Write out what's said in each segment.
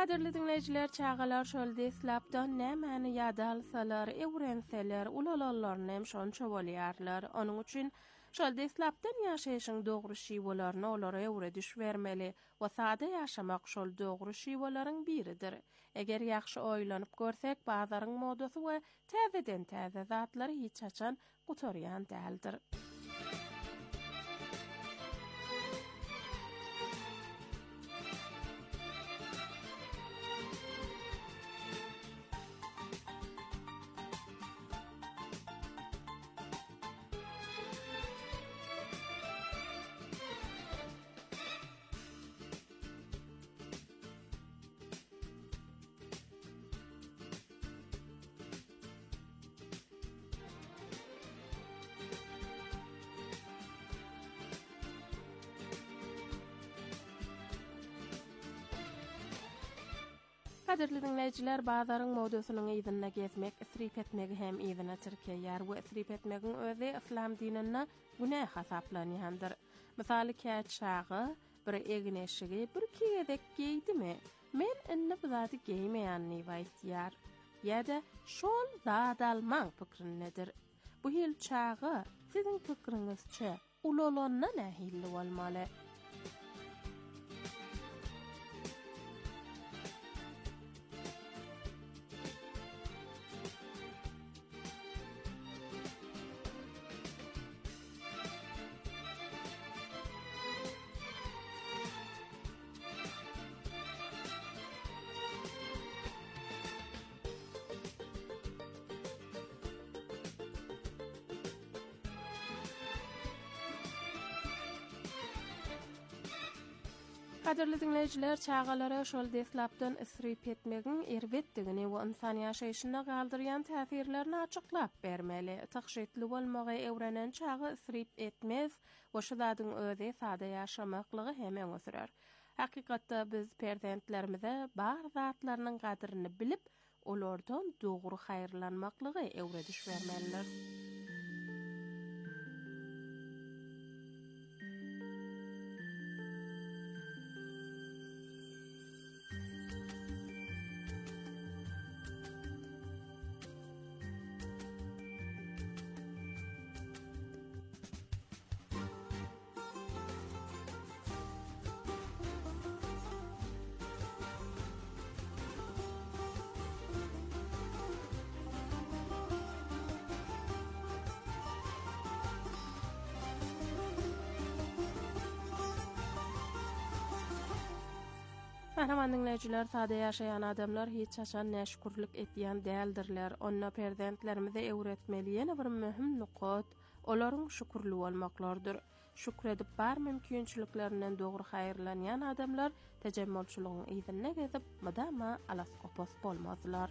Qadirli dinleyijiler, çağalar şolda eslapdan nämäni ýada alsalar, öwrenseler, ulalarlaryny hem şonça bolýarlar. Onuň üçin şolda eslapdan ýaşaýyşyň dogry şiwalaryny olara öwre düşbermeli we sada ýaşamak şol dogry şiwalaryň biridir. Eger ýaxşy oýlanyp görsek, bazaryň modasy we täzeden täze zatlary hiç açan gutarýan däldir. Qadirli dinleyijiler, bazaryň modasynyň ýygyna gezmek, isrip etmegi hem ýygyna çirkeýär we isrip etmegiň özi islam dinine günah hasaplanýandyr. Misaly käç şagy bir egneşigi bir kiyedek giydimi? Men inne bu zady giymeýänni waýtýar. Ýa-da şol zat almaň pikrin nedir? Bu hil çagy siziň pikiriňizçe ulalanyna nähilli bolmaly? Qadirli dinleyijiler, çağalara şol deslapdan isrip etmegiň erwetdigini we insan ýaşaýyşyna galdyrýan täsirlerini açyklap bermeli. Taşytly bolmagy öwrenen çagy isrip etmez we şu zadyň özi sada ýaşamaklygy hem öňe sürer. Hakykatda biz perzentlerimize bar zatlarynyň gadryny bilip, olardan dogry haýyrlanmaklygy öwre düşbermeliler. Kahraman dinleyijiler, sada ýaşaýan adamlar hiç açan näşkurlyk etýän däldirler. Onna perzentlerimize öwretmeli ýene bir möhüm nukat olaryň şükürli bolmaklardyr. Şükredip bar mümkinçiliklerinden dogry haýyrlanýan adamlar tejemmülçüligiň ýygyna gezip, madama alaskopos bolmazlar.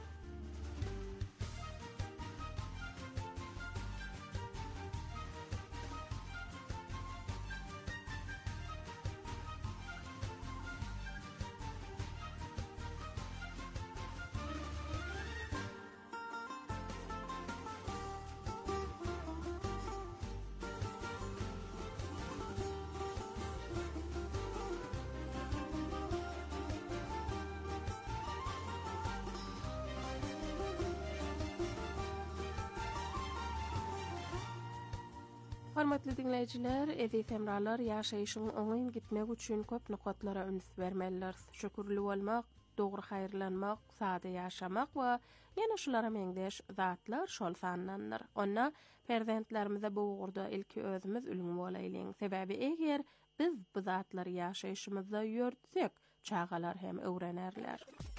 Hormatly dinleyijiler, ezi semralar ýaşaýyşyň oňyn gitmek üçin köp nukatlara üns bermeliler. Şükürli bolmak, dogry haýyrlanmak, sada ýaşamak we ýene şulara meňdeş zatlar şol sanlanýar. Onna perzentlerimize bu ugurda ilki özümiz ülüm bolaýlyň. Sebäbi eger biz bu zatlary ýaşaýyşymyzda ýörtsek, çağalar hem öwrenerler.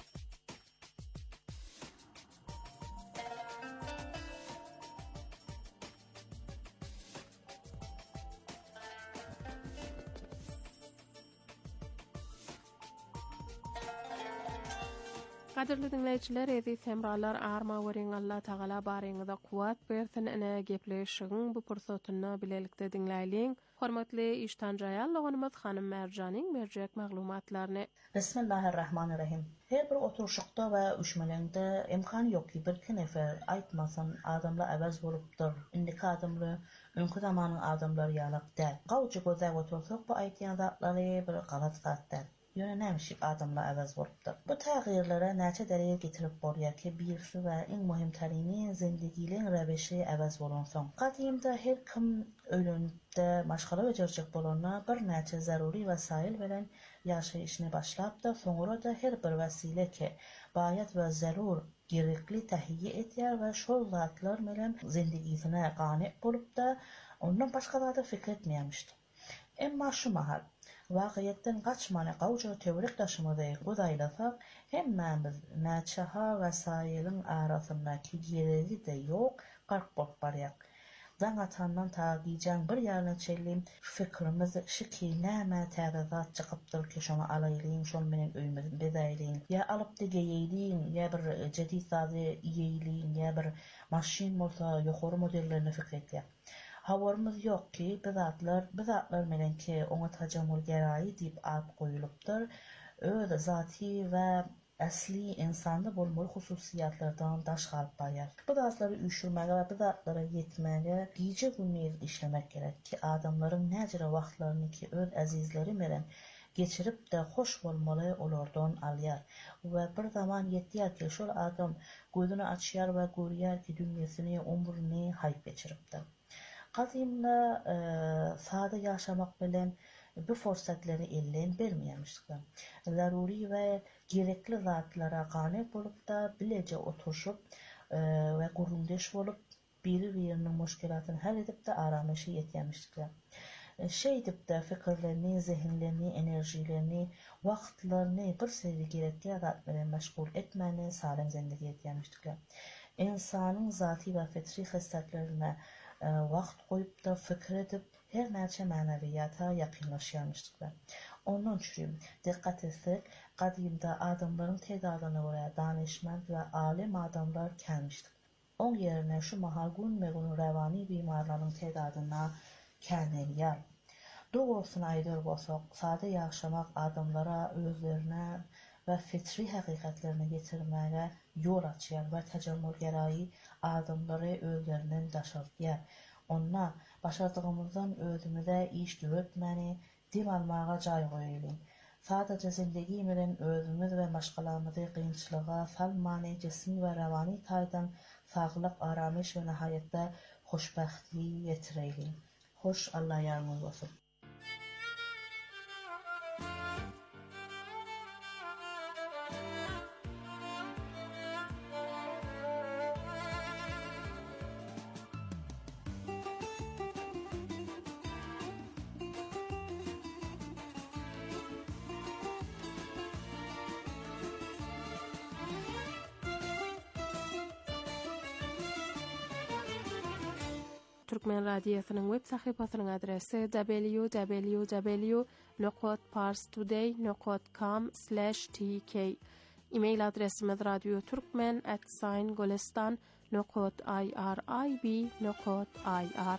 Qadirli dinleyijiler, ezi semralar arma weriň Allah Taala baryňyza kuwat bersin ene gepleşigiň bu pursatyny bilelikde dinläýliň. Hormatly iştanjaýallygymyz Hanym Merjanyň berjek maglumatlaryny. Bismillahirrahmanirrahim. Her bir oturuşykda we üşmelende imkan yok ki bir nefer aýtmasyn adamlar äwez bolupdyr. Indiki adamlar öňkü zamanyň adamlary ýalak däl. Gawjy gözäp otursak bu aýtýan zatlary bir galat zatlar. yönelmişik adamla əvəz olubdur. Bu təğyirlərə nəçə dərəyə getirib boruya ki, birisi və ən mühimtərini zindagiliyin rəvişi əvəz olunsun. Qadimdə hər kim ölümdə məşğələ becərəcək bolana bir nəçə zəruri vəsail verən yaşayışını başlapdı. Sonra da hər bir vəsilə ki, bayat və zərur gerekli təhiyyə etər və şol zatlar melən zindagisinə qani olub da ondan başqalarda fikr etməyəmişdi. Emma şu mahal vaqiyyətdən qaçmanı qavca teorik daşımadayıq bu daylasaq, hemməmiz nəçəha vəsailin arasındaki gereği de yok, qarq bolup barıyaq. Zan atandan tağiycan bir yerine çellim, fikrimiz şiki nəmə təzazat çıqıbdır ki, şunu alaylayın, şunu benim öyümüzün bezaylayın, ya alıp da geyeyliyin, ya bir cedid sazı iyeyliyin, ya bir maşin olsa yuxarı modellerini fikr etiyaq. Havarımız yok ki, bizatlar melen ki, ona təcəmmülgərayi deyib ad qoyulubdur, öz zati və əsli insanda bolmalı xüsusiyyətlərdən daş qalıb bayar. Bu zatları üşürməyə və bu zatlara yetməyə gecə gündüz işləmək gerek ki, adamların nəcrə vaxtlarını ki, öz əzizləri melen geçirip de hoş olmalı olurdan alyar. Ve bir zaman yettiyar ki, şol adam gözünü açıyar ve görüyer ki, dünyasını, umrunu hayp geçiripdir. Qadimdə sade yaşamaq bilen bu fürsətləri əldən verməyəmişdir. Zəruri və gerekli zatlara qane olub da biləcə oturuşub və qurundeş olub biri-birinin müşkilatını həll edib də aramışı yetəmişdir. Edib də fikirlərini, zehinlərini, enerjilərini, vaxtlarını bir seyri gerekli zatlara məşğul etməni salim zindagi yetəmişdir. İnsanın zati və fitri xəstətlərinə vaxt qoyub da fikir edib her nəçə mənəviyyata yaxınlaşmışdılar. Onun üçün diqqət etsək, qadimdə adamların tədadına oraya danışmand və alim adamlar gəlmişdi. Onun yerinə şu mahal gün rəvani bimarların tədadına kəlnəliyər. Doğrusunu aydır bolsaq, sadə yaşamaq adamlara özlərinə və fitri həqiqətlərini getirməyə yol açıyar və təcəmmülgərayi adamları özlərindən daşıdıyar. Ona başardığımızdan özümüzə iş görətməni, dim almağa cay qoyulun. Sadəcə zindagimizin özümüz və məşğəlamızı qiyinçılığa salmanı, cismi və rəvani taydan sağlıq, aramış və nəhayətdə xoşbəxtliyi yetirəylin. Xoş, Allah yarımız olsun. Türkmen Radyosu'nun web sayfasının adresi www.parstoday.com/tk. E-mail adresimiz radioturkmen@golestan.irib.ir.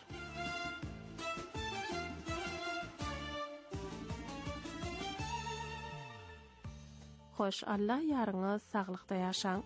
Xoş, Allah yarınız sağlıkta yaşang.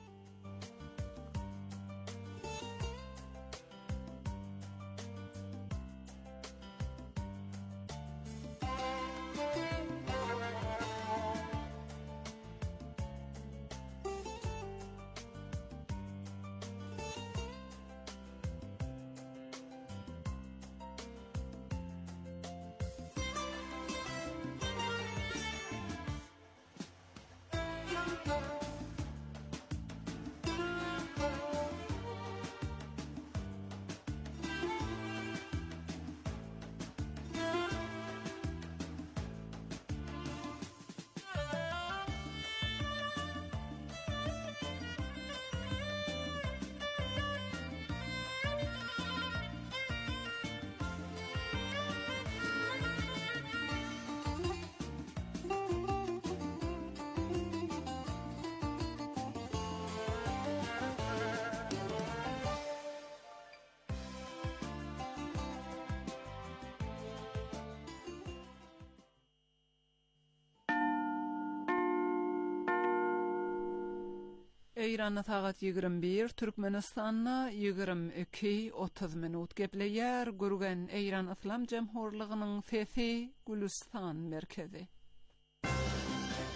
İran'da saat 21, Türkmenistan'da 22:30 minut gepleyer. Gürgen İran İslam Cemhurluğu'nun sesi Gülistan merkezi.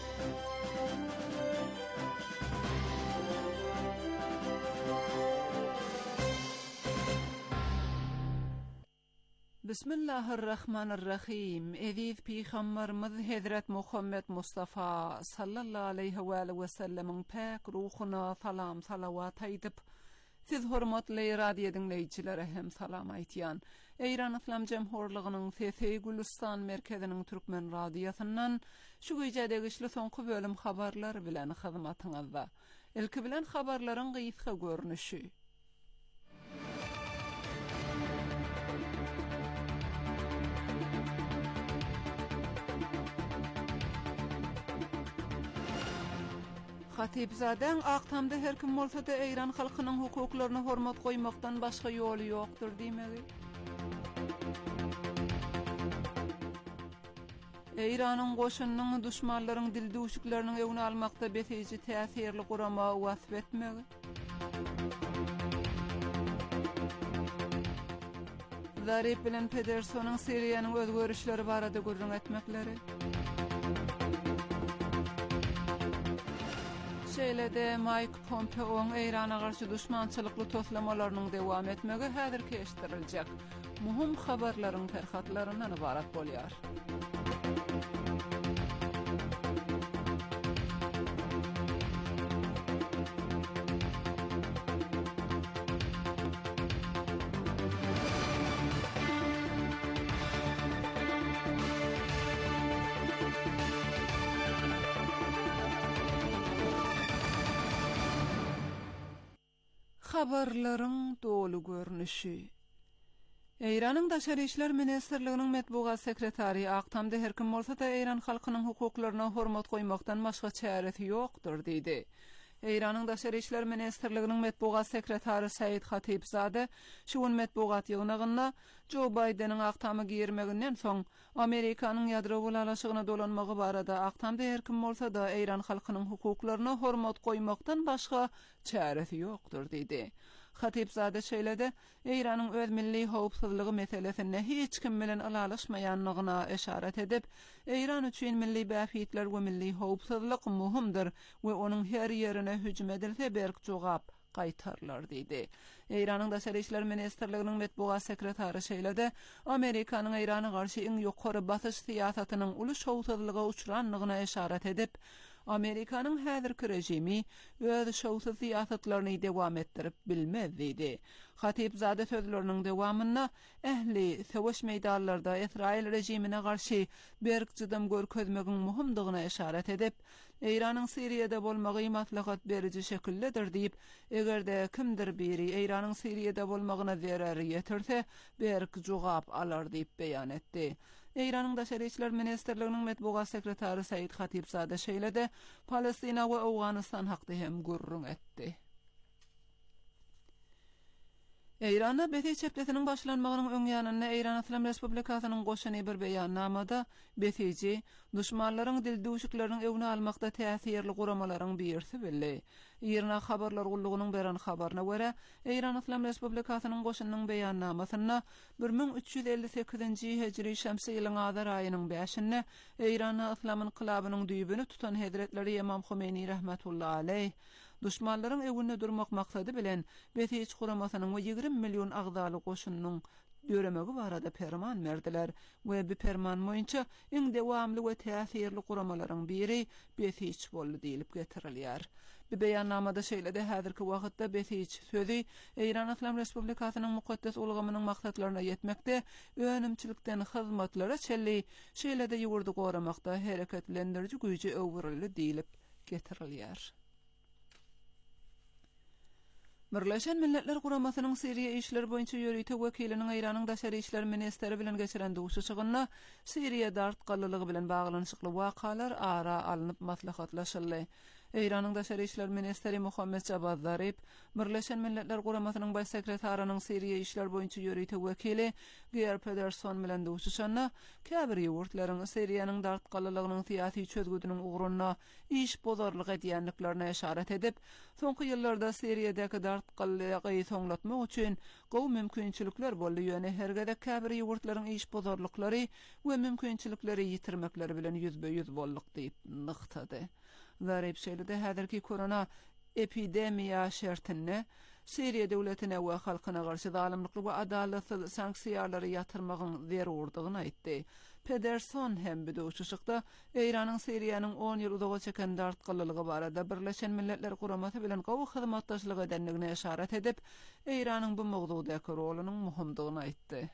Bismillahirrahmanirrahim. Eviz Peygamberimiz Hazret Muhammed Mustafa sallallahu aleyhi ve sellem'in pak ruhuna salam salavat aydyp, siz hormatly radio dinleyiçilere hem salam aýtýan. Eýran Islam Jemhurlygynyň Sesi Gülistan merkeziniň türkmen radiosundan şu güýjede güýçli soňky bölüm habarlar bilen hyzmatyňyzda. Ilki bilen habarlaryň gysga görnüşi. Hatipzaden Aqtamda her kim bolsa-da Eýran halkynyň hukuklaryna hormat goýmakdan başga ýoly ýokdur diýmegi. Eýranyň goşunynyň düşmanlaryň dildüşüklerini öňüne almakda beteji täsirli gurama wasf etmegi. Zarip bilen Pedersonyň Siriýanyň özgörüşleri barada gurrun etmekleri. Şeýlede Mike Pompeo'ň Eýrana garşy düşmançylykly toslamalarynyň dowam etmegi häzir keşdiriljek. Muhim habarlaryň terhatlaryndan ibarat bolýar. Habarlaryň dolu görnüşi. Eýranyň Daşary işler ministrliginiň medbugat sekretary Aqtamda her kim bolsa-da Eýran halkynyň hukuklaryna hormat goýmakdan başga çäresi ýokdur diýdi. Eýranyň Daşary işler ministrliginiň medbugat sekretary Said Hatipzade şu gün medbugat ýygnagynda Joe Bidenin Aqtamy girmeginden soň Amerikanyň ýadro gulalaşygyna dolanmagy barada Aqtamda her kim bolsa-da Eýran halkynyň hukuklaryna hormat goýmakdan başga çäresi ýokdur diýdi. Hatipzade şeýlede Eýranyň öz milli howpsuzlygy meselesine hiç kim bilen alalaşmaýanlygyna eşaret edip, Eýran üçin milli bähitler we milli howpsuzlyk muhimdir we onuň her ýerine hüjüm edilse berk jogap gaýtarlar diýdi. Eýranyň Daşary işler ministrliginiň medbugat sekretary şeýlede Amerikanyň Eýrana garşy iň ýokary basyş siýasatynyň uly howpsuzlyga uçranlygyna eşaret edip, Amerikanyň häzirki rejimi öz şowsuz siýasatlaryny dowam etdirip bilmez diýdi. Hatipzade sözleriniň dowamynda ähli sowuş meýdanlarynda Israil rejimine garşy berk jydam görkezmegiň muhimdigine eşaret edip, Eýranyň Siriýede bolmagy maslahat beriji şekildedir diýip, egerde kimdir biri Eýranyň Siriýede bolmagyna zerer ýetirse, berk jogap alar diýip beýan etdi. Eýranyň Daşary işler ministrliginiň medbugat sekretary Said Hatipzade şeýlede Palestina we Awganistan hakda hem gurrun etdi. Eýranda Beti çepletiniň başlanmagynyň öňýanyna Eýran Islam Respublikasynyň goşuny bir beýannamada Betiji düşmanlaryň dildüşüklerini öňüne almakda täsirli guramalaryň birisi bildi. Ýerine habarlar gullugynyň beren habaryna görä, Eýran Islam Respublikasynyň goşunynyň beýannamasyna 1358-nji hijri şämsi ýylyň azar aýynyň 5-nde Eýran Islam inqilabynyň düýbüni tutan Hazretleri Imam Khomeini rahmetullahi aleyh düşmanlaryň öňünde durmak maksady bilen Betiji guramasynyň 20 milyon agdaly goşunynyň döremegi barada perman berdiler we bu perman boýunça iň dewamly we täsirli guramalaryň biri Betiji boldy diýilip getirilýär. Bu beýannamada şeýlede häzirki wagtda Betiji sözi Eýran Islam Respublikasynyň mukaddes ulgamynyň maksadlaryna ýetmekde önümçilikden hyzmatlary çelli şeýlede ýurdy goramakda hereketlendiriji güýji öwrüli diýilip getirilýär. Birleşen Milletler Guramasynyň Siriýa işleri boýunça ýörüýte wekiliniň Eýranyň Daşary işler ministeri bilen geçiren duşuşygyna Siriýa dartgalylygy bilen baglanyşykly wakalar ara alınıp maslahatlaşyldy. Eýranyň Daşary işler ministeri Muhammed Javad Zarip, Birleşen Milletler Guramasynyň baş sekretarinyň Siriýa işler boýunça ýörüýte wekili Geir Pederson bilen duşuşyna käbir ýurtlaryň Siriýanyň dartgalylygynyň syýasy çözgüdüniň ugruna iş bozarlyk edýänliklerine eşaret edip, soňky ýyllarda Siriýadäki dartgalylygy soňlatmak üçin gowy mümkinçilikler boldy ýöne hergede käbir ýurtlaryň iş bozarlyklary we mümkinçilikleri ýitirmekleri bilen ýüzbe-ýüz boldyk diýip nyktady. Zarip şeýlede häzirki korona epidemiýa şertinde Siriya döwletine we halkyna garşy zalymlyk we adalatly sanksiýalary ýatyrmagyň zerurdygyny aýtdy. Pederson hem bir uçuşykda Eýranyň Siriýanyň 10 ýyl uzaga çeken dartgylylygy barada Birleşen Milletler Guramaty bilen gowy hyzmatdaşlyk edenligine işaret edip, Eýranyň bu mowzudaky rolunyň muhimdygyny aýtdy.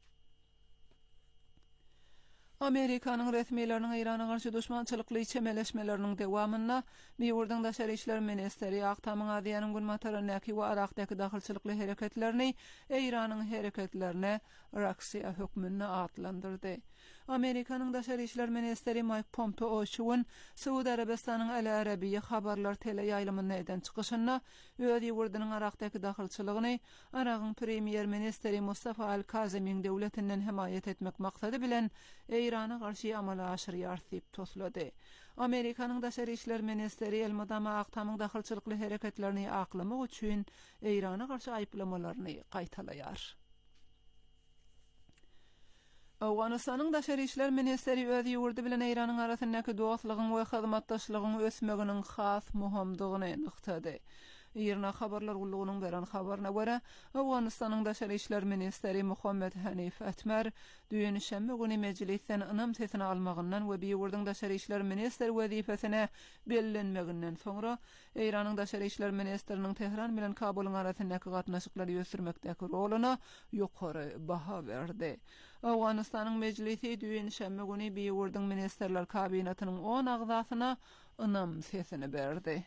Amerikanyň resmiýetleriniň Eýrana garşy düşmançylykly çemeleşmeleriniň dewamyna New-York'da Daşary işler ministeri Aktamyň Aziýanyň gulmataranaky we Irakdaky dahylçylykly hereketlerini Eýranyň hereketlerine Raksiya hökmüne atlandyrdy. Amerikanyň Daşary işler ministeri Mike Pompeo şuwun Suudi Arabistanyň Al Arabiyya habarlar tele ýaýlymyna eden çykyşyna öz ýurdunyň Irakdaky dahylçylygyny Iragyň premier ministeri Mustafa Al-Kazemyň döwletinden hemaýet etmek maksady bilen Eýrana garşy amala aşyrýar diýip toslady. Amerikanyň Daşary işler ministeri Elmadama Aktamyň dahylçylykly hereketlerini aklamak üçin Eýrana garşy aýplamalaryny gaýtalaýar. Awganystanyň Daşary işler ministeri öz ýurdu bilen Eýranyň arasyndaky dostlygyň we hyzmatdaşlygyň ösmeginiň has muhimdygyny nyktady. Irna habarlar gullugynyň beran habaryna görä, Awganystanyň Daşary işler ministeri Muhammed Hanif Atmar düýün şemme güni meclisten ynam sesini almagyndan we ýurduň Daşary işler ministeri wezifesine bellenmeginden soňra Eýranyň Daşary işler ministeriniň Tehran bilen Kabulyň arasyndaky gatnaşyklary ýötürmekdäki roluny ýokary baha berdi. Awganystanyň meclisi düýün şemme güni ýurduň ministerler kabinetining 10 agzasyna ynam sesini berdi.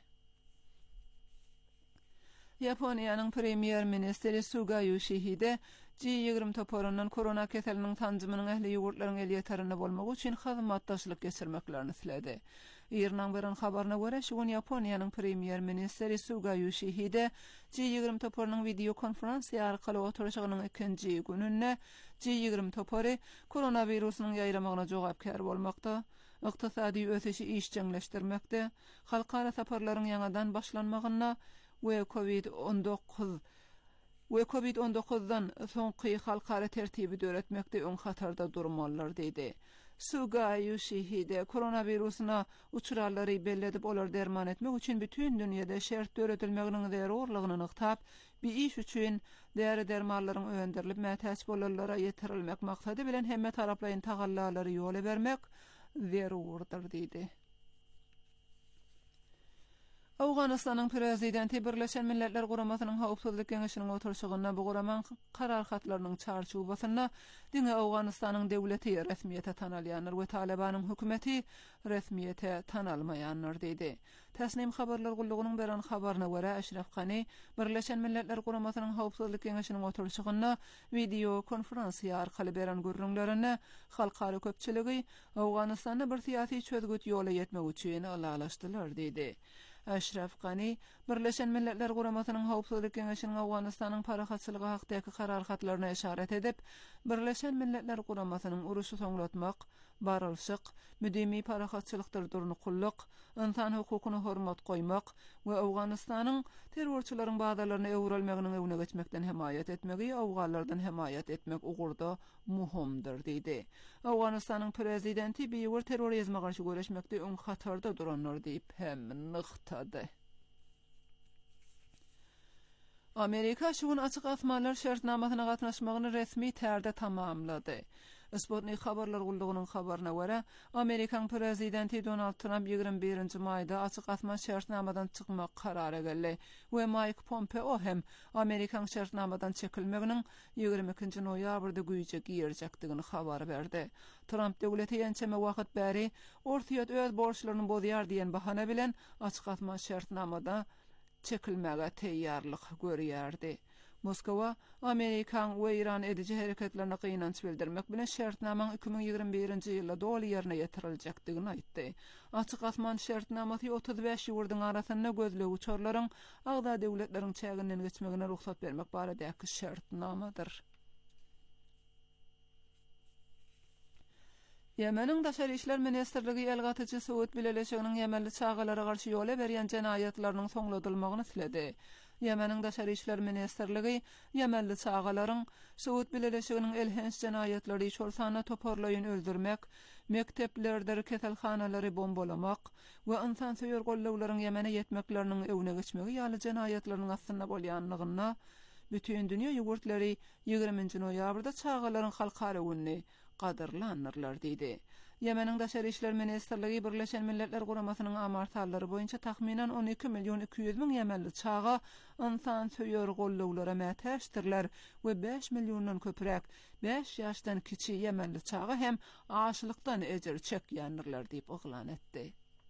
Yaponiýanyň premier ministeri Suga Yoshihide G20 toporundan korona keseliniň tanjymynyň ähli ýurtlaryň elýetaryny bolmak üçin hyzmatdaşlyk geçirmeklerini tiledi. Irnaň beren habaryna görä, şuň Yaponiýanyň premier ministeri Suga Yoshihide G20 toporunyň video konferensiýa arkaly oturuşygynyň ikinji gününde G20 topory koronawirusynyň ýaýramagyna jogapkär bolmakda, ykdysady ösüşi işçiňleşdirmekde, halkara saparlaryň ýanadan başlanmagyna we COVID-19'dan soňky halkara tertibi döretmekde öň hatarda durmalylar diýdi. Suga Yoshihide koronawirusyna uçurallary belledip olar derman etmek üçin bütün dünýede şert döretilmeginiň zerurlygyny nyktap, bir iş üçin däre dermanlaryň öňderilip mätäç bolarlara ýetirilmek maksady bilen hemme taraplaryň tagallary ýola bermek zerurdyr diýdi. Awganystanyň prezidenti Birleşen Milletler Guramatynyň Howpsuzlyk Geňeşiniň oturşygyna bu guraman karar hatlarynyň çarşubasyna diňe Awganystanyň döwleti resmiýete tanalýanlar we Talibanyň hökümeti resmiýete tanalmaýanlar diýdi. Täsnim habarlar gullugynyň beran habaryna görä Ashraf Ghani Birleşen Milletler Guramatynyň Howpsuzlyk Geňeşiniň oturşygyna video konferensiýa arkaly beran görüňlerini halkara köpçiligi Awganystanda bir syýasy çözgüt ýola ýetmek üçin alalaşdylar diýdi. Ashraf Ghani Birleşen Milletler Guramatynyň Howpsuzlyk Geňeşiniň Awganystanyň parahatçylygy hakdaky karar hatlaryna işaret edip, Birleşen Milletler Guramatynyň uruşy soňlatmak, barylşyk, müdemi parahatçylykdyr durnukullyk, insan hukukyna hormat goýmak we Awganystanyň terrorçylaryň bagdalaryna öwrelmeginiň öňüne geçmekden hemaýat etmegi, awganlardan hemaýat etmek ugurda muhimdir diýdi. Awganystanyň prezidenti beýwer terrorizme garşy göreşmekde öň hatarda duranlar diýip hem nyktady. Amerika şuň açyk asmanlar şertnamasyna gatnaşmagyny resmi tärde tamamlady. Sputnik habarlar gullugynyň habaryna görä, Amerikan prezidenti Donald Trump 21-nji maýda açyk asman şertnamadan çykmak karary geldi we Mike Pompeo hem Amerikan şertnamadan çekilmeginiň 22-nji noýabrda güýje girjekdigini habar berdi. Trump döwleti ýençeme wagt bäri ortaýat öz borçlaryny bozýar diýen bahana bilen açyk asman şertnamada çekilmäge teýýarlyk görýärdi. Moskwa, Amerikan we Iran edici hereketlerine gynanç bildirmek bilen şertnamaň 2021-nji ýylda doly ýerine ýetiriljekdigini aýtdy. Açyk asman şertnamasy 35 ýurduň arasynda gözlegi uçarlaryň agda döwletleriň çäginden geçmegine ruhsat bermek baradaky şertnamadyr. Yemeniň Daşary işler ministrligi elgatyjy Suud bileşiginiň Yemenli çağalara garşy ýola berýän jenaýatlarynyň soňladylmagyny siledi. Yemenin Daşary işler ministerligi Yemenli çağalaryň Suud Bileleşiginiň elhens jenaýatlary şolsana toparlaýyn öldürmek, mekteplerde keselhanalary bombalamak we insan söýür gollawlaryň Yemene ýetmekleriniň öwüne geçmegi ýaly jenaýatlaryň aslynda bolýanlygyna bütün dünýä ýurtları 20-nji noýabrda çağalaryň halkara gününi gadyrlanyrlar diýdi. Yemenin Daşary işler ministerligi Birleşen Milletler Guramasynyň amartallary boýunça tahminan 12 milyon 200 000 Yemenli çağa insan söýür gollawlara mätäşdirler we 5 milyondan köpürek 5 ýaşdan kiçi Yemenli çağa hem açlykdan ejer çekýändirler diýip oglan etdi.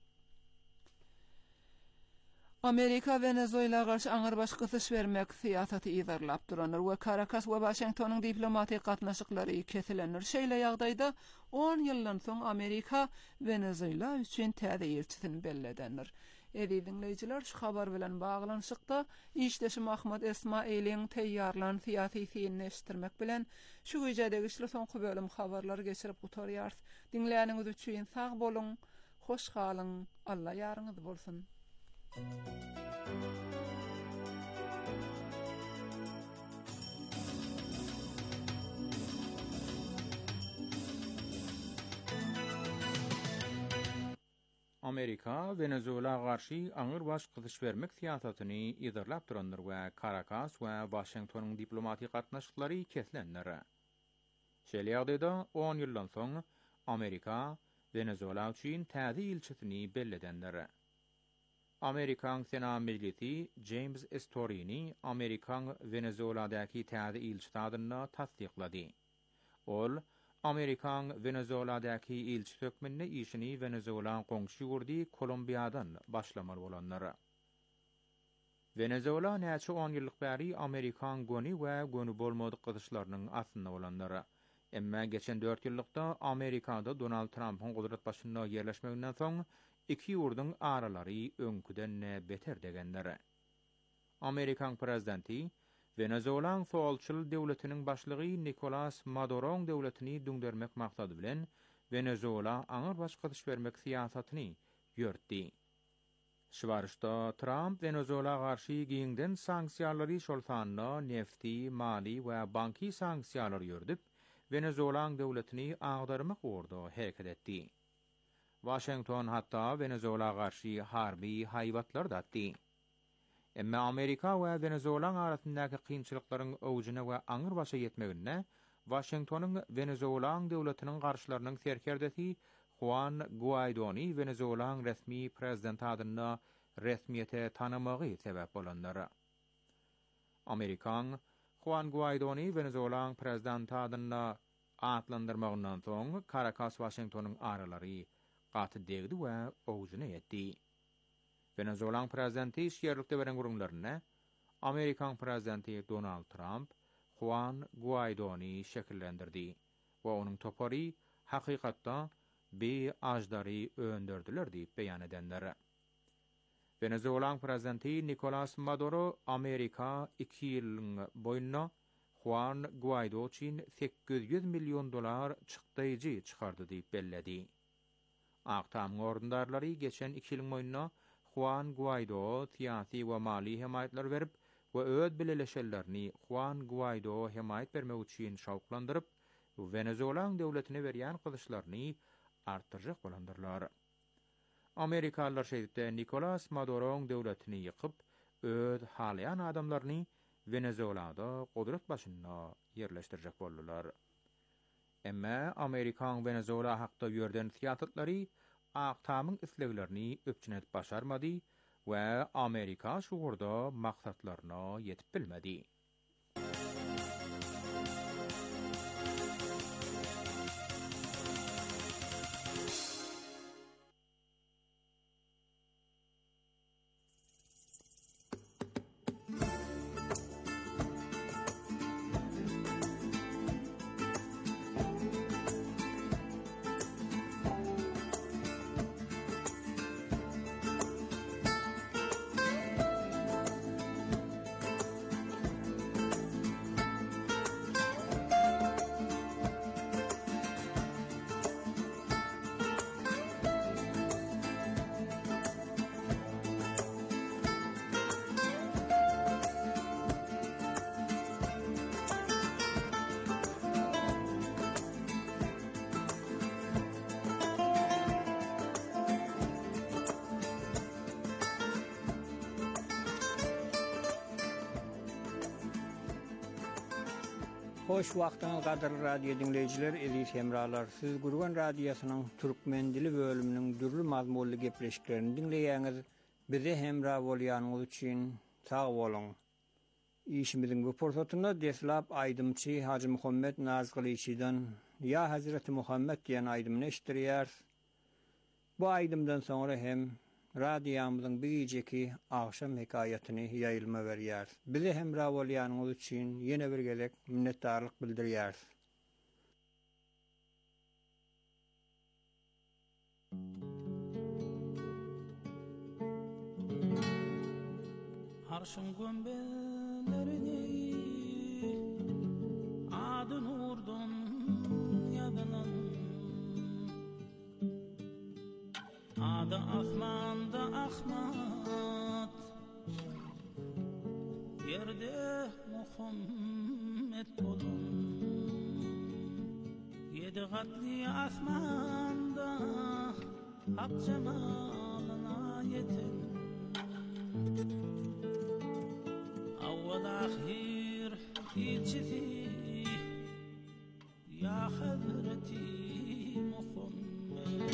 Amerika Venezuela garşy aňyrbaş gysyş bermek siýasaty ýerlap duranlar we Caracas we Washingtonyň diplomatik gatnaşyklary kesilenler. Şeýle ýagdaýda 10 ýyldan soň Amerika Venezuela üçin täze elçisini belledenler. Dinleyijiler, şu habar bilen baglanyşykda işleşim Ahmad Esmailiň teýýarlan syýasy fiýilini eşitdirmek bilen şu güýjedegi işler soňky bölüm habarlary geçirip gutarýar. Dinleýäniňiz üçin sag bolun, hoş galyň, Allah ýarynňyz bolsun. Amerika Venezuela garşy aňyrbaş gysyş bermek siýasatyny ýerlap duranlar we Caracas we Washingtonyň diplomatik gatnaşyklary kesilenler. Şeýle ýagdaýda 10 ýyldan soň Amerika Venezuela üçin täze elçisini belledenler. Amerikan Senat Meclisi James Story'ni Amerikan Venezuela'daki täze elçisi adyna tasdiklady. Ol Amerikan Venezuela'daki elçi tökmenine işini Venezuela goňşy ýurdy Kolumbiýadan başlamaly bolanlar. Venezuela näçe 10 ýyllyk bäri Amerikan goni we goni bolmady gysyşlarynyň aslynda bolanlar. Emma geçen 4 ýyllykda Amerikada Donald Trump'ın gudrat başynda ýerleşmeginden soň iki ýurdyň aralary öňküden beter degenler. Amerikan prezidenti Venezuela'ň soalçyl döwletiniň başlygy Nicolas Maduro'ň döwletini düňdermek maksady bilen Venezuela aňyrbaş gysyş bermek siýasatyny ýörtdi. Şwarşda Trump Venezuela garşy giňden sanksiýalary şolsanda nefti, mali we banki sanksiýalary ýördüp, Venezuela'ň döwletini agdarmak uğurda hereket etdi. Washington hatta Venezuela garşy harbi haýwatlar datdy. Emma Amerika we Venezuela arasyndaky kynçylyklaryň öwjüne we aňyrbaşa ýetmegine Washingtonyň Venezuela'ň döwletiniň garşylarynyň serkerdesi Juan Guaido'ni Venezuela'ň resmi prezident adyna resmiýete tanamagy sebäp bolanlar. Amerikan Juan Guaido'ni Venezuela'ň prezident adyna atlandyrmagyndan soň Caracas Washingtonyň aralary gaty degdi we öwjüne ýetdi. Venezuela'ň prezidenti şeýerlikde beren gurumlaryna Amerikan prezidenti Donald Trump Juan Guaido'ni şekillendirdi we onuň topary hakykatda bir ajdary öndürdiler diýip beýan edenler. Venezuela'ň prezidenti Nicolas Maduro Amerika 2 ýyl boýunça Juan Guaido üçin $800 milyon çykdyjy çykardy diýip belledi. Aktam orundarlary geçen 2 ýyl boýunça Juan Guaido siyasi we mali hemaýetler berip we öd bileleşellerini Juan Guaido hemaýet bermek üçin şawklandyryp Venezuela'ň döwletine berýän gysyşlaryny artdyrjak bolandyrlar. Amerikalılar şeýdipde Nicolas Maduro'ň döwletini ýykyp öd halyan adamlaryny Venezuela'da gudrat başynda ýerleşdirjek boldular. Emma Amerikan Venezuela hakda ýörden siýasatlary Aktamyň isleglerini öpçünet başarmady we Amerika şu gurda maksatlaryna ýetip bilmedi. Hoş wagtyňyz gaderly radio dinleýijiler, eziz hemralar. Siz Gurgan radiosynyň türkmen dili bölüminiň dürli mazmunly gepleşiklerini dinleýäňiz. Bize hemra bolýanyňyz üçin sag bolun. İşimiziň bu pursatyna deslap aýdymçy Hacı Muhammed Nazgılyçydan "Ya Hazreti Muhammed" diýen aýdymyny eşitdirýär. Bu aýdymdan soňra hem radioýamyzyň bir geceki akşam hekaýatyny ýaýylma berýär. Bize hemra bolýanyňyz üçin ýene bir gelek minnetdarlyk bildirýär. Arşın gömbelerini adın urdun yadınan adı asmanda Ahmet yerde Muhammed olun yedi katli asmanda hak cemalına yetin والآخر يجثي يا حضرتي محمد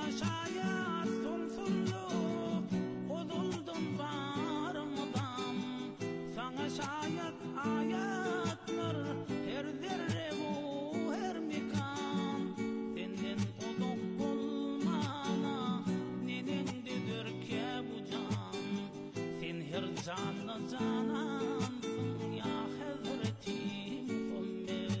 şayat sonsuzluk oduldun barımdan sana şayat ayatlar her zerre bu her mikan senden odok bulmana nenendedir ke bu can sen her canlı canansın ya Hazreti Muhammed.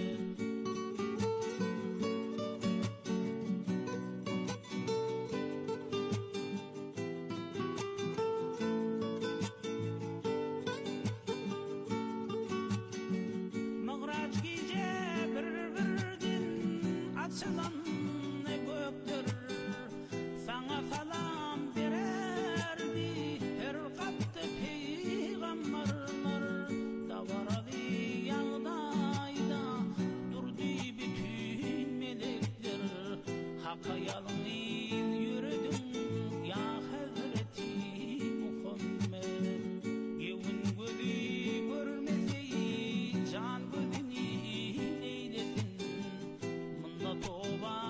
Mıgraç gece bir-birdin açılan göktür sana salam bererdi her katı peygamberler davaradı yağdayda durdu bütün melekler Hakka yalın yürüdün ya Hazreti Muhammed. Gevin gözü görmeseyi can gözünü eylesin. Mında toba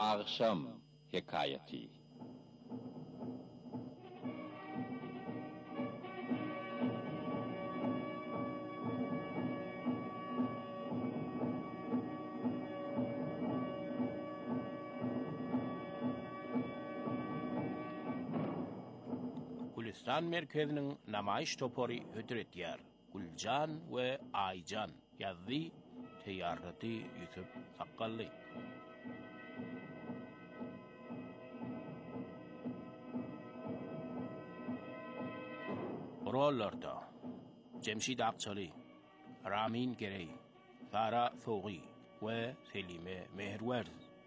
Akşam Hikayeti. Gülistan merkezinin namayiş topori hötüretýär. Gülcan we Aycan yazdy teyarrati Yusuf Sakally. Rollarda Cemşid Akçaly, Ramin Gerey, Sara Soği ve Selime Meherwerz.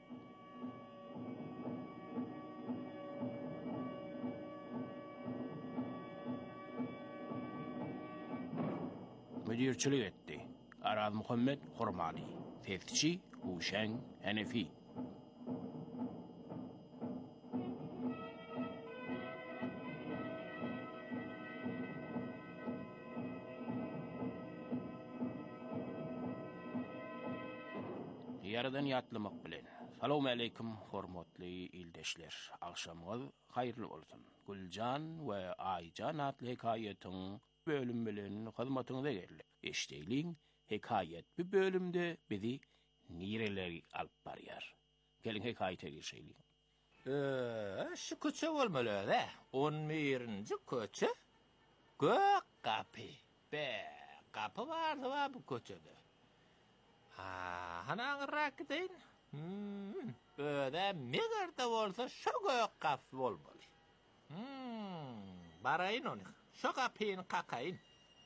Müdirçilik etdi Araz Muhammed Hormani, Sesçi Huşen Hanefi. Yaradan yatlamak bilen. Salamu aleykum hormatly ildeşler. Akşamınız hayırlı olsun. Gülcan ve Aycan adlı hikayetin bölüm bilen hizmetinize geldi. Eşdeýliň hikayet bir bölümde bizi nireleri alıp barýar. Gelin hikayete geçeýlik. Şu köçe bolmaly da. 11-nji köçe. Gök kapy. Kapy bardy bu köçede. Hanaň rakdyň. Öde megerdə bolsa şo gök kapy bolmaly. Baraýyn onu. Şo kapyny kakaýyn.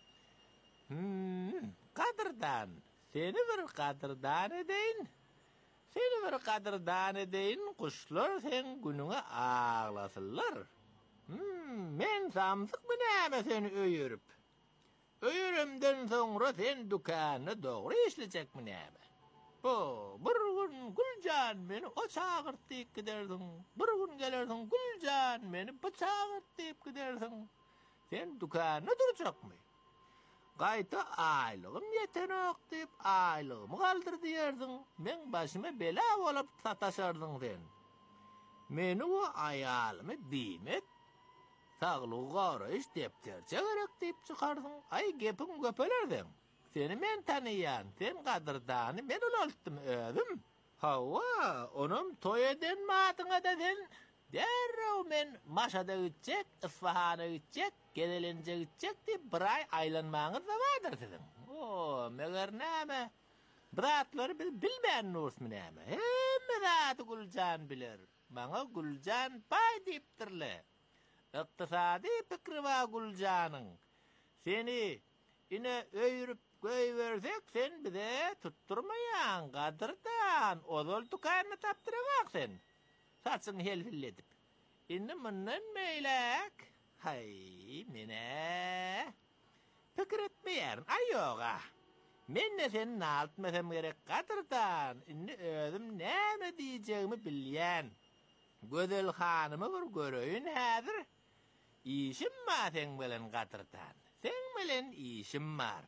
Kadırdan. Seni bir kadırdan edeyin. Seni bir kadırdan edeyin. Kuşlar sen gününe ağlasınlar. Men samsyk mı näme seni öýürüp. Öýürümden soňra sen dükany dogry işlejek mi näme? Bir gün Gülcan meni o çağırtyp giderdiň. Bir gün gelerdiň Gülcan meni bu çağırtyp giderdiň. Sen dükany durjakmy? Gaýta aýlygym ýetenok diýip aýlygymy galdyr diýerdiň. Men başyma bela bolup sataşardyň sen. Meni o aýalymy diýmek saglygy garaýyş depterçe gerek diýip çykardyň. Ay gepim göpelerdiň. Seni men tanıyan, sen gadırdany men ulaltdym özüm. Hawa, onum toy eden matyňa da sen derrew men maşada gitjek, Isfahana gitjek, Gedelenje gitjek diýip bir ay aýlanmaňyz da bardyr dedim. Meger näme? Bratlary bilmän nursmy näme? Hemme zat Gülcan biler. Maňa Gülcan pay diýipdirle. Iqtisady pikri wa Güljanyň. Seni ine öýürüp göýbersek sen bize tutturmaýan gadyrdan ozal tukanyny tapdyrmak sen. Saçyň helfilledip. Indi mundan meýlek. Hay mene. Pikir etmeýär. Aýoga. Men de seni altmasam gerek gadyrdan. Indi özüm näme diýjegimi bilýän. Gözel hanymy bir göreýin häzir. İşim bar sen bilen gadyrdan. Sen bilen işim bar.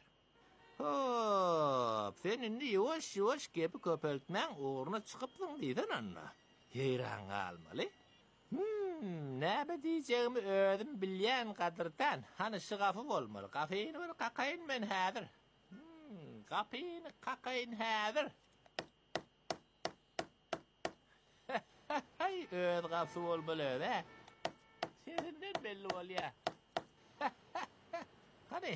Hop, sen indi ýoş gepi köpeltmäň uğruna çykypdyň diýsen anna. Heyran galmaly. Näme diýjegimi özüm bilýän gadyrdan. Hani şygafy bolmaly. Gapyny bir kakaýyn men häzir. Gapyny kakaýyn häzir. Hay, öz gapy bolmaly da. Seninden belli bolýar. Hadi.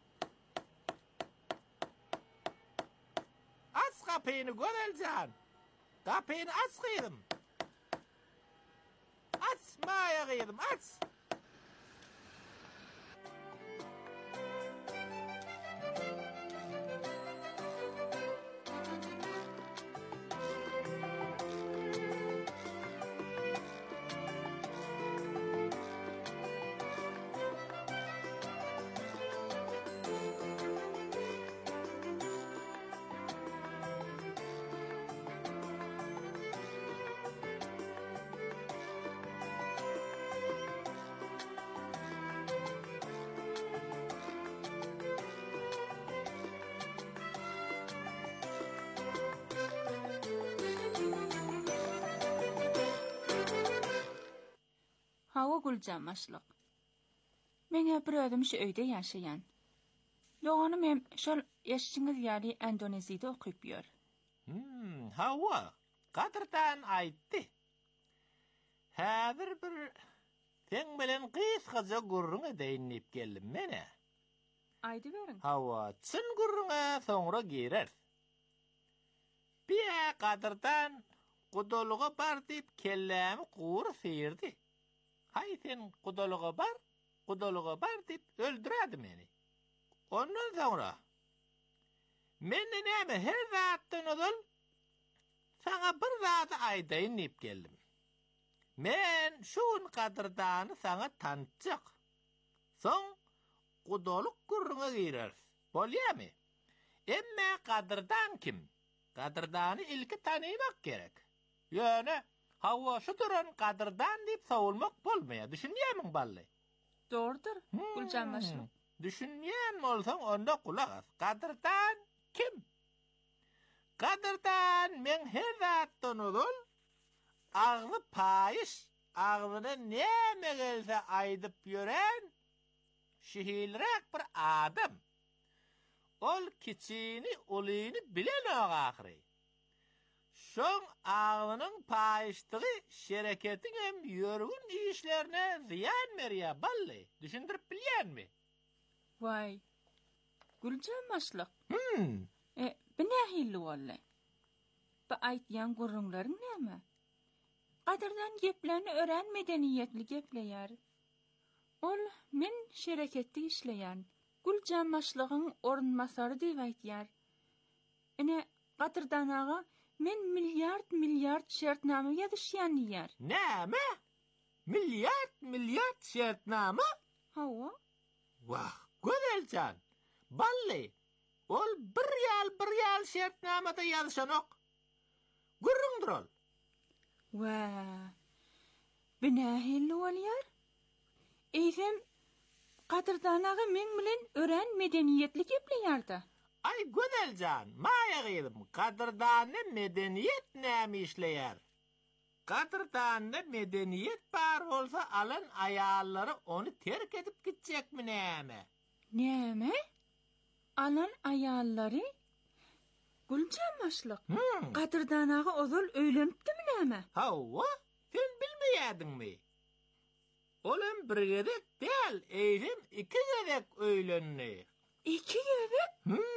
Aç gapyny Gözeljan. Gapyny aç gyýdym. Aç maýa gyýdym, aç. Hawa guljanmaşlyk. Meňe bir ödüm şu öýde ýaşaýan. Ýoğanym hem şol ýaşaşyňyz ýaly Endoneziýada okyp ýör. Hawa, gadyrdan aýtdy. Häzir bir sen bilen gysgaja gurrun edeýinip geldim mene. Aýdy beriň. Hawa, çyn gurruna soňra girer. Bir gadyrdan Gudoluğa bar dip kellämi guur seyirdi. Hay sen gudoluğa bar dip öldüredi meni. Ondan sonra men näme her zatdan odul sana bir zat aýdaýyn dip geldim. Men şuň gadyrdan sana tançyk. Soň gudoluk gurruna girer. Bolýarmy? Emme gadyrdan kim? Gadırdany ilki tanymak gerek. Ýöne hawa şu duran gadyrdan diýip sowulmak bolmaýar. Düşünýärmiň bally? Doğrudur. Guljanmaşlyk. Düşünýän bolsaň onda kulak as. Gadyrdan kim? Gadyrdan men her zatdan odul agly paýyş, aglyna näme gelse aýdyp ýören şihilrek bir adam. Ol kiçini, ulyny bilen agary. Şoň aglynyň paýyşdygy şereketiň hem ýörgün işlerine ziyan berýär bally. Düşündirip bilýärmi? Vay. Guljanmaşlyk. Bu nähili bolla? Bu aýtýan gurrunlaryň näme? Gadyrdan geplerini ören medeniýetli gepleýär. Ol men şereketli işleýän guljanmaşlygyň orunmasary diýip aýtýar. Ene gadyrdan men milyard şertname ýazyşýan diýär. Näme? Milyard şertname? Hawa? Wah, gözelcan. Bally. Ol bir ýal şertnamada ýazyşanok. Gurrundur ol. Wah. Bu nähili bolýar? Eýsem gadyrdan men bilen ören medeniýetli gepleýärdi. Ay gözelcan, maýa gyýdym. Gadyrdan medeniýet näme işleýär? Gadyrdan medeniýet bar bolsa alan aýallary onu terk edip gitjekmi näme? Näme? Alan aýallary? Guljanmaşlyk. Gadyrdan ozul öýlenipdimi näme? Hawa, sen bilmeýärdiňmi? Olam bir gedek däl, eýdim 2 gedek öýlenni. 2 gedek?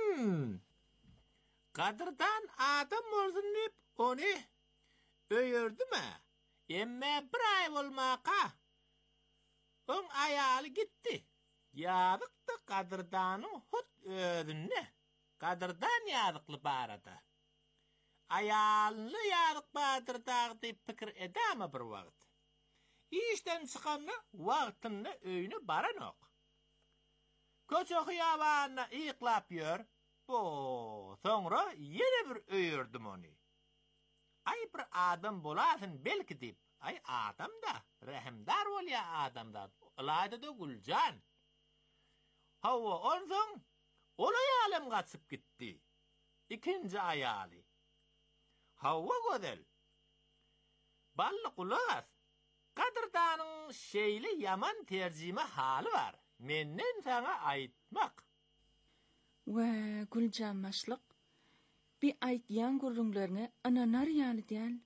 Gadyrdan adam bolsun dip onu öýürdüme? Emme bir ay bolmaka. On aýaly gitdi. Ýadykda gadırdanyň hut özünne. Gadyrdan ýadykly barada. Aýalyny ýadyk badyrdag diýip pikir edäme bir wagt. İşten çykanda wagtyny öýüne baranok. Köçe hyýawanna ýyklap ýör. Bo, soňra ýene bir öýürdüm onu. Ay bir adam bolasyn belki diýip, ay adam da, rahimdar bolýar adam da. Olayda da Guljan. Hawa onsoň ola ýalym gaçyp gitdi. İkinji aýaly. Hawa gözel. Bally kulak. Gadırdanyň şeýle yaman terjime haly bar. Menden sana aýtmak. Wa guljanmaşlyk. Bir aýtýan gurrunlaryny ananar ýaly diýen.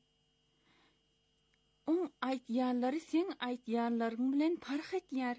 On aýtýanlary sen aýtýanlaryň bilen fark etýär.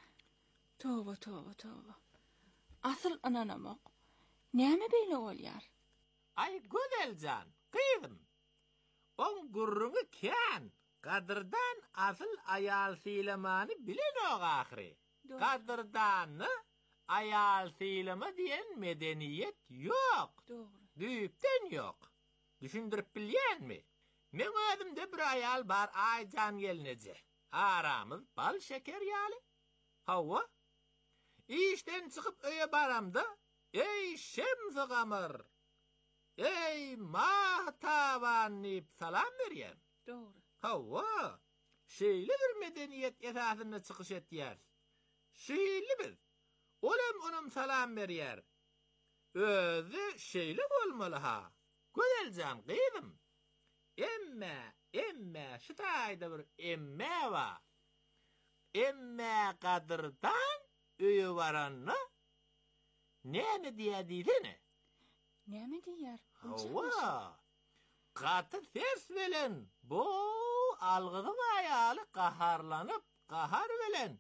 Toba. Asyl ananamak. Näme beýle bolýar? Ay gözeljan, gyýdym. On gurruny kän. Gadyrdan asyl aýal sylamany bilen agary. Gadyrdan aýal sylama diýen medeniýet ýok. Düýpden ýok. Düşündirip bilýärmi? Men özümde bir aýal bar aýjan gelneje. Aramyz bal şeker ýaly. Hawa? İşden çykyp öýe baramda, ey şemzi gamyr. Ey mahtaban diýip salam berýär. Doğru. Hawa, şeýle bir medeniýet esasyna çykyş etýär. Şeýle bir. Olam onum salam berýär. Özü şeýle bolmaly ha. Gözeljan gyýdym. Emme şu taýda bir emme wa. emme kadırdan öýe baranna näme diýädini? Näme diýär? Hawa. Gaty ses bilen bu algyny aýaly gaharlanyp, gahar bilen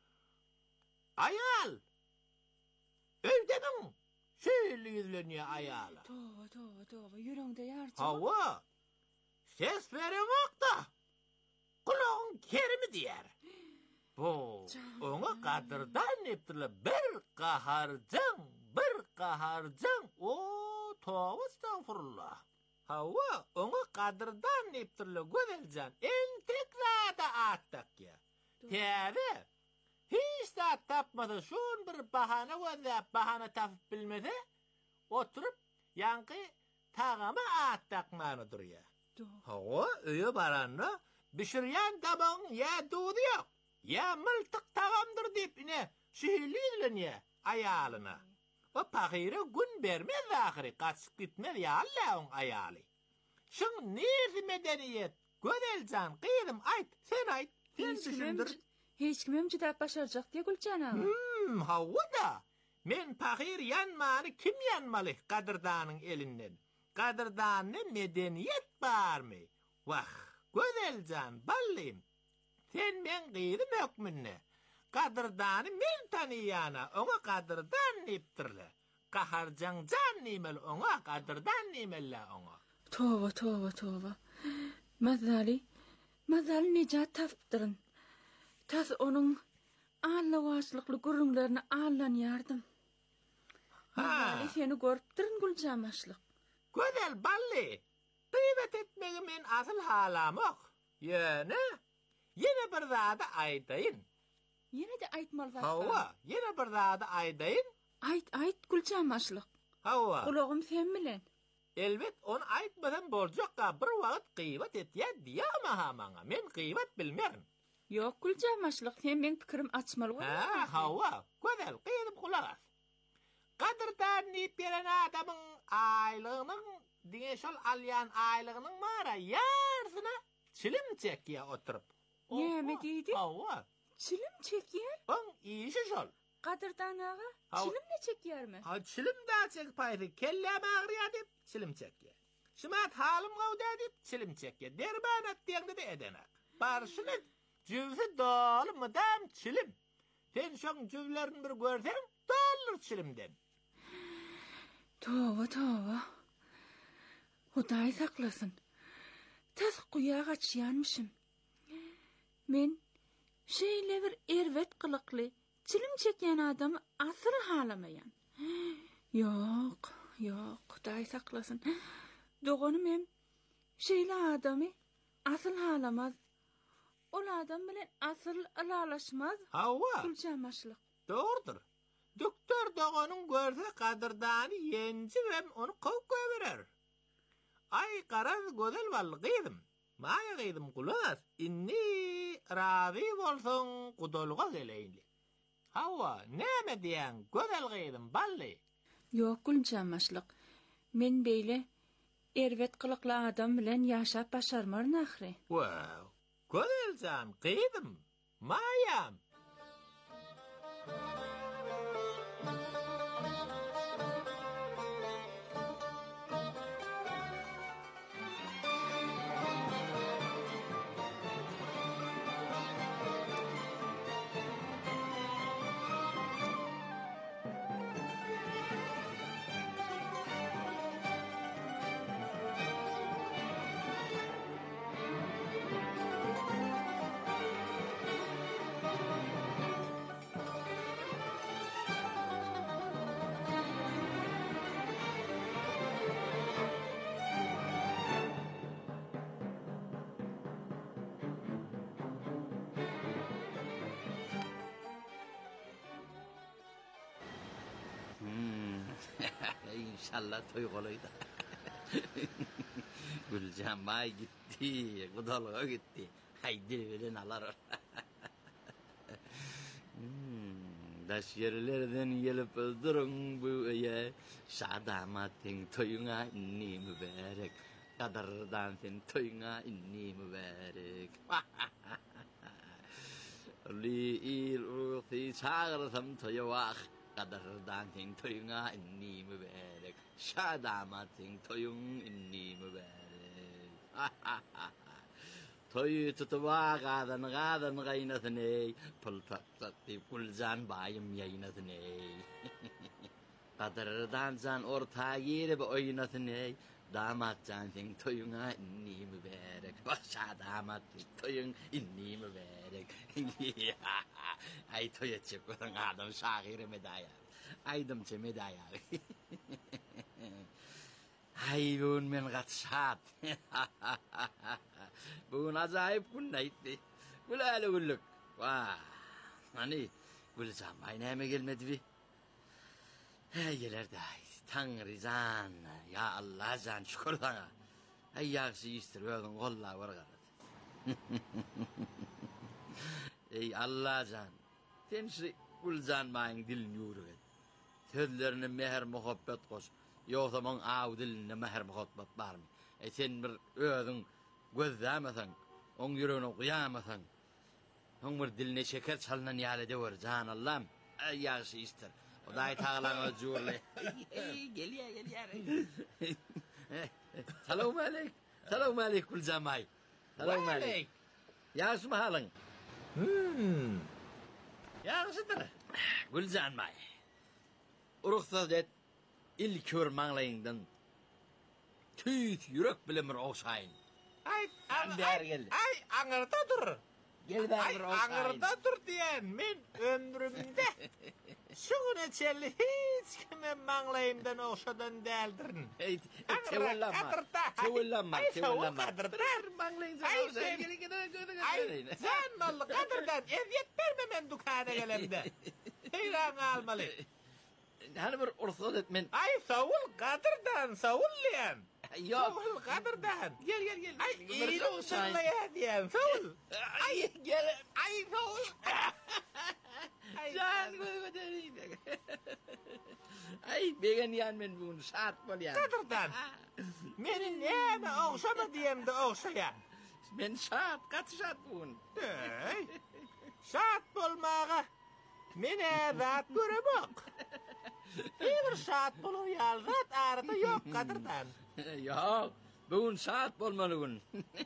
aýal öýdeniň şeýle ýüzlenýär aýaly. Towa, ýüreňde ýarçy. Hawa. Ses beremokda. Kulagyň kerimi diýär. Bu oňa gadyrdan nepdirle bir gaharjyň. O towa estağfurullah. Hawa oňa gadyrdan nepdirle gözeljan entek zada attakya. Täze hiç de tapmasa şun bir bahana gözläp bahana tapyp bilmese oturup ýanky tagama attakmany durýar. Hawa öýe baranna bişirýän tabaň ýa dudy ýok. Ya mıltık tagamdır deyip ne şehirliydilene aýalyna. O pahyra gün bermez ahiri kaçıp gitmez ya Allah'ın aýaly. Şun nirdi medeniýet gözeljan gyýdym aýt, sen aýt, sen düşündir. Hiç kimem jidap başarjak diýe Gülcan aga. Hawa da men pahyr ýanmany kim ýanmaly Gadırdanyň elinden? Gadırdanyň medeniýet barmy? Wah, gözeljan ballym. Sen men gyýdym hökmünne. Gadırdany men tanýýana, oňa gadyrdan nepdirle. Gaharjan jan nimel oňa gadyrdan nimelle oňa. Towa. Mazali nejat tapdyryn. Tas onuň allawaçlykly gürrüňlerini allan ýardım. Mazali seni görüpdiryn Gülcanmaşlyk. Gözel balli. Gıybet etmegi men asıl halamok. Yine bir zada aýdaýyn. Yine de aýtmaly zat. Hawa, yine bir zada aýdaýyn. Aýt Gülcanmaşlyk. Hawa. Kulagym sen bilen. Elbet onu aýtmadan boljak bir wagt gıybet etýär diýäme hamaňa. Men gıybet bilmerim. Ýok Gülcanmaşlyk, sen men pikirim açmaly bolar. Hawa, gözel gyýdyp kulak. Gadyrdan nip beren adamyň aýlygynyň diňe şol alýan aýlygynyň mara ýarsyna çilim çekýär oturup. Näme diýdi? Hawa. Çilim çekýär? On işi şol. Gadyrdan aga, çilim ne çekýärmi? Ha çilim da çekip aýdy. Kellem agryýar dip çilim çekýär. Şumat halym gowda dip çilim çekýär. Derban etdiňde de edenek. Barşyny jüwsi doly mydam çilim. Sen şoň jüwlerini bir görseň, dolyr çilimden. Towa. Hudaý saklasyn. Tas guýaga açýanmyşym. Men şeýle bir erwet kılykly, çilim çekýän adamy asyl halamaýan. Ýok, Hudaý saklasyn. Doganım hem şeýle adamy asyl halamaz. Ol adam bilen asyl alalaşmaz. Hawa. Gülcanmaşlyk. Doğrudur. Doktor doğanın görse Gadırdany ýenjip hem onu kowup berer. Ay garaz gözel balgyydym. Maýa gyydym gulas. Inni razy bolsaň gudolga geleýinli. Hawa, näme diýen? Gözel gyydym bally. Ýok Gülcanmaşlyk. Men beýle erwet kılykly adam bilen ýaşap başarmar nähri. Wow. Gözeljan gyydym. Maýam. İnşallah toy golaydı. Gülcan bay gitti, gudalga gitti. Haydi bilen alar. Daş yerlerden gelip öldürün bu öye. Şadamatın toyuna inni mübarek. Gadırdan sen toyuna inni mübarek. Liil urthi çağırsam toyuaq qadardan tin toyuna inni mübarek şadamatin toyun inni mübarek toyu tutuva qadan qaynatney pultatdi kulcan bayım yaynatney qadardan can orta yeri oynatney damat cantin toyuna inni mübarek başa damat toyun inni mübarek ay toya çıkıdan adam şahire medaya aydım çe medaya ay bun men gatsat bun acayip kunnaytti gulalı gulluk vah hani gulsam aynama gelmedi bi gelerdi Tanrı can, ya Allah can şükür sana. Ay yakşı istiriyorsun kolla vargar. Ey Allah can, tenşi gülcan mayın dilini yürüyün. Sözlerine meher muhabbet koş. Yoksa mon av diline meher muhabbet var mı? Sen bir ödün gözlemesen, on yüreğini okuyamesen, on bir diline şeker çalınan yâle var can Allah'ım. Ay yakşı istir. O da tağlan özürle. Geliyor. Selamun aleyküm kul zamay. Selamun aleyküm. Yaş mı halın? Yaşıdır. Kul zamay. Uruqsaz et il kör manglayından tüyt yürek bilemir oğşayın. Ay, anırda dur. Gel ben bir oğşayın. Anırda dur diyen men ömrümde. Şunu çelli hiç kime manglayımdan oğşadan deldirin. Tevellanma. Ay, sen mallı kadırdan eziyet vermemen dukana gelemde. Heyran almalı. Hani bir ursuz etmen. Ay, savul kadırdan, savulleyen. Yok. Savul kadırdan. Gel. Ay, iyi olsunlaya diyen, savul. Ay, gel. Ay, savul. Can gödereyim. Ay, begen yan men bunu saat bol yan. Kadırdan. Menin neyme oğşama diyem de oğşaya. Men saat, kaç saat bunu? Hey, saat bolmağa. Mene rahat göremok. Bir saat bulur yalrat arada yok kadırdan. Yok, bugün saat bolmalı bugün.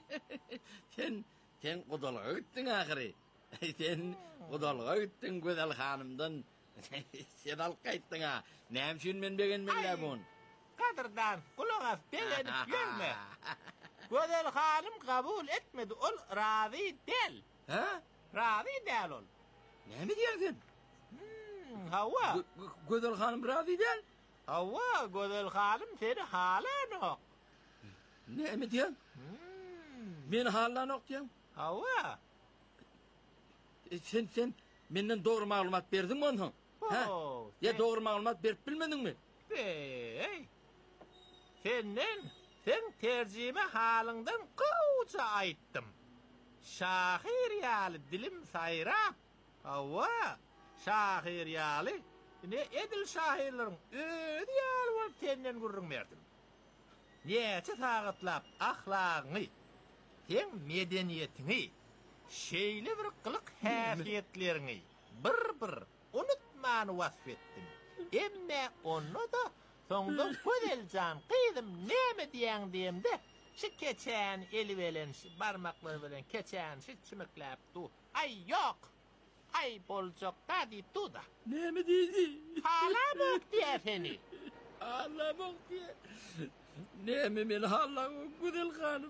Sen kudalığa gittin ahiri. Sen kudalığa gittin güzel hanımdan. Sen alkayttın ha. Neyim şun men begen benle bugün. Kadırdan kulağız beğenip görme. Güzel hanım kabul etmedi. Ol razı değil. Ha? Razı değil ol. Ne mi diyorsun? Hava. Güzel hanım razı değil. Hava güzel hanım seni halen ok. Ne mi diyorsun? Ben halen ok diyorum. Hava. Sen benden doğru malumat verdin mi onun? Ha? Ya doğru malumat verip bilmedin mi? Hey. Sen tercihime halından kıvça ayttım. Şahir yali dilim sayra. Hava. Şahir yali. Ne edil şahirlerin ödü yali var senden gurrun verdim. Neyse tağıtlap ahlağını, sen medeniyetini, şeyli bir kılık hafiyetlerini bir unutmanı vasfettim. Emme onu da sonunda güzelcan kıydım neyme diyen diyemde şu keçen eli veren, parmakları veren keçen şu çimikläp du. Ay yok. Ay bolcok da di tu da. Ne mi dedi? Hala bok diye seni. Hala bok diye. Ne mi men hala güzel hanım.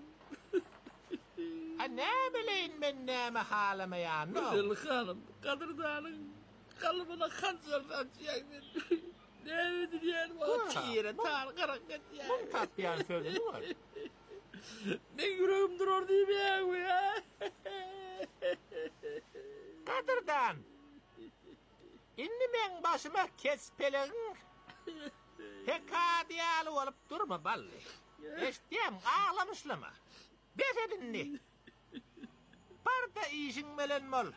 Ne bileyim ben neyme halama ya no. Güzel hanım, kadırdanın kalbına kanser saçacaktın. Ne mi diyen o çiğre tar karakat ya. Bu tatbiyan sözü var. Ben yüreğim durur değil mi ya? Kadırdan. İnni men başıma kespelerin hekadiyalı olup durma balli. Eştiyem ağlamışlama. Befedinni. Barda işin melen mol.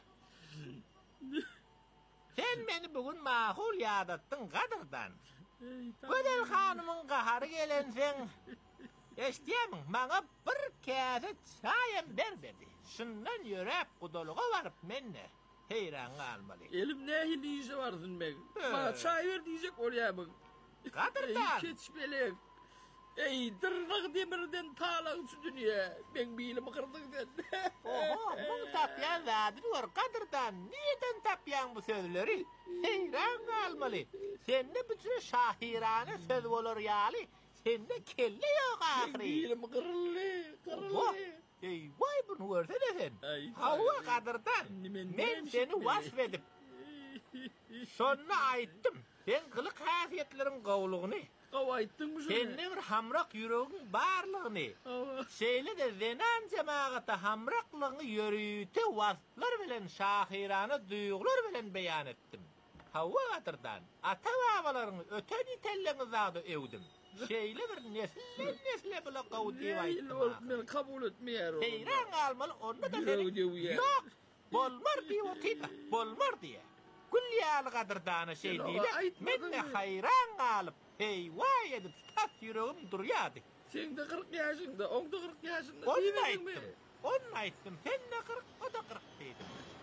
Sen beni bugün mahul yadattın kadırdan. Güzel hanımın kaharı gelen sen. Eştiyem bana bir kase çayem berberdi. Şundan yörep kudalığa varıp menne. heyran galmaly. Elim nähili ýyşe barsyn meg. Bana çay ber diýjek bolýarmyň. Kadırdan. Keçipelek. Ey dırnak demirden talan şu dünýä. Ben bilim kırdyk. Oho, bu tapyan zadyr var kadırdan. Niýeden tapyan bu sözleri? Heyran galmaly. Sende bütün şahirane söz bolar ýaly. Sende kelle ýok ahry. Bilim kırılly. Ey vay bunu görsene sen. Hawa kadırdan. Men seni wasfedip. Şonna aýtdym. Sen kılık hafiýetlerin gowlugyny. Gawaýtdyňmy şunu? Sende bir hamrak ýüregiň barlygyny. Şeýle de zenan jemaata hamraklygyny ýörüýte wasflar bilen şahirana duýgular bilen beýan etdim. Hawa atyrdan ata-babalaryň öten itelleňi zady ewdim. Şeýle bir nesle bila gowdy aýtdym. Men kabul etmeýär. Heyran galmaly onda da ýok. Bolmar diýip bolmar diýe. Kulliýaly gadırdana şey diýdi. Men de hayran galyp, hey vay edip tat ýüregim durýady. Sen de 40 ýaşynda, on da 40 ýaşynda. Onu aýtdym. Sen de 40, o da 40 diýdim.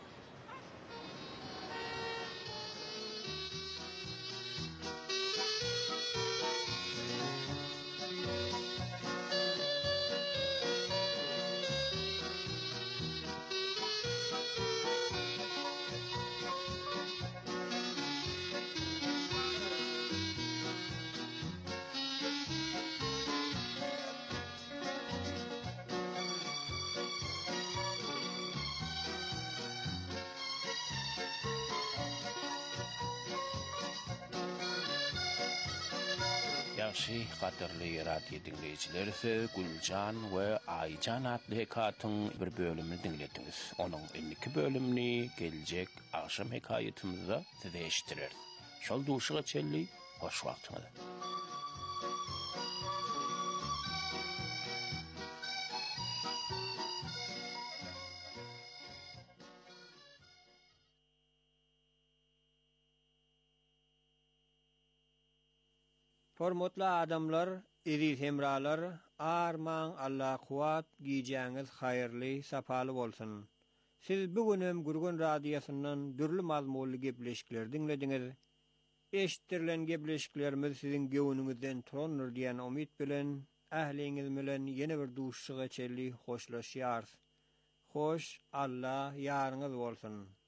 Yaxşı, qadarly radio dinleyijileri, Gülcan we Aycan adly hekatyň bir bölümini dinlediňiz. Onuň ilki bölümini geljek akşam hekaýetymizde size eşitdirer. Şol duşuga çelli, hoş wagtyňyz. Hormatly adamlar, iri hemralar, arman Allah kuwat giýjäňiz haýyrly, sapaly bolsun. Siz bugünem Gurgun radiosundan dürli mazmunly gepleşikler dinlediňiz. Eşitdirilen gepleşiklerimiz sizin göwnüňizden turandyr diýen umyt bilen ähliňiz bilen ýene bir duşuga çelli hoşlaşýar. Hoş Allah ýaryňyz bolsun.